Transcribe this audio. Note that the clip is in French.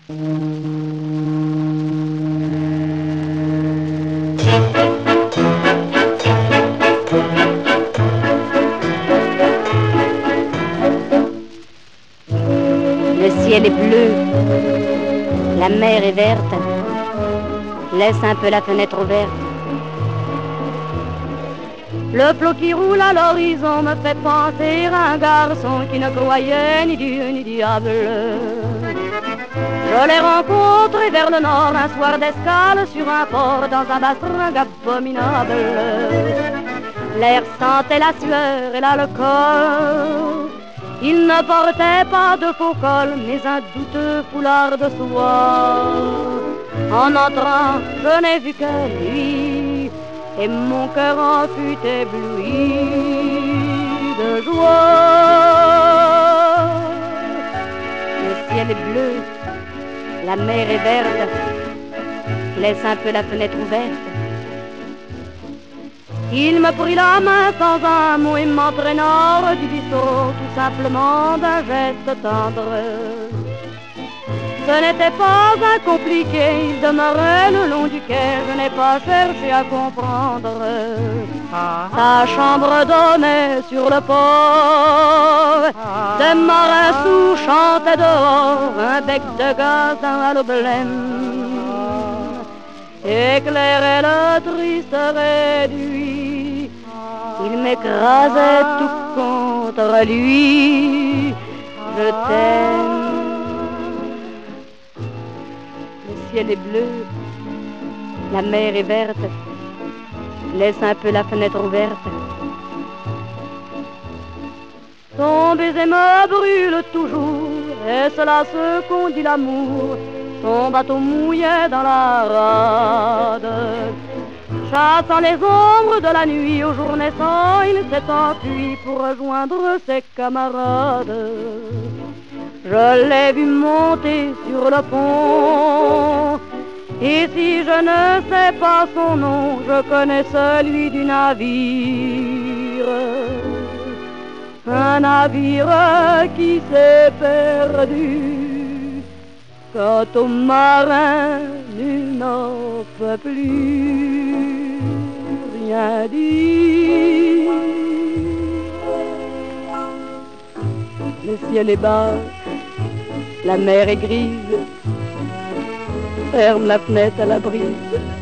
Le ciel est bleu, la mer est verte, laisse un peu la fenêtre ouverte. Le flot qui roule à l'horizon me fait penser à un garçon qui ne croyait ni Dieu ni diable. Je l'ai rencontré vers le nord un soir d'escale sur un port dans un bastringue abominable. L'air sentait la sueur et l'alcool. Il ne portait pas de faux col, mais un douteux foulard de soie. En entrant, je n'ai vu que lui, et mon cœur en fut ébloui de joie. Le ciel est bleu, la mer est verte, laisse un peu la fenêtre ouverte. Il me prit la main sans un mot et m'entraîna hors du bistrot, tout simplement d'un geste tendre. Ce n'était pas incompliqué, il demeurait le long du quai, je n'ai pas cherché à comprendre. Sa chambre donnait sur le port, des marins sous chantaient dehors, un bec de gaz à l'eau blême éclairait le triste réduit. Il m'écrasait tout contre lui. Je t'aime. Le ciel est bleu, la mer est verte, laisse un peu la fenêtre ouverte. Ton baiser me brûle toujours, et cela ce qu'on dit l'amour. Son bateau mouillait dans la rade, chassant les ombres de la nuit. Au jour naissant, il s'est enfui pour rejoindre ses camarades. Je l'ai vu monter sur le pont, et si je ne sais pas son nom, je connais celui du navire. Un navire qui s'est perdu. Quant au marin, nul n'en peut plus rien dire. Le ciel est bas, la mer est grise, ferme la fenêtre à la brise.